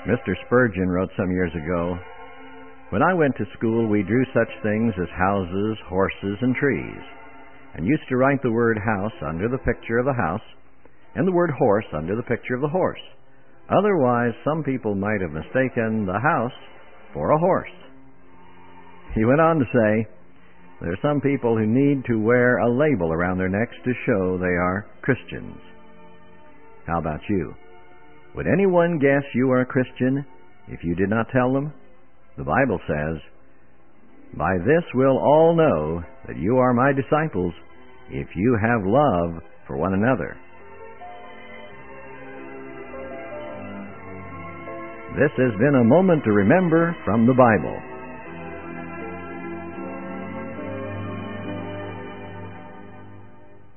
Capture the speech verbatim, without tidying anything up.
Mister Spurgeon wrote some years ago, "When I went to school, we drew such things as houses, horses, and trees, and used to write the word house under the picture of the house, and the word horse under the picture of the horse. Otherwise, some people might have mistaken the house for a horse." He went on to say, "There are some people who need to wear a label around their necks to show they are Christians." How about you? Would anyone guess you are a Christian if you did not tell them? The Bible says, "By this will all know that you are my disciples, if you have love for one another." This has been a moment to remember from the Bible.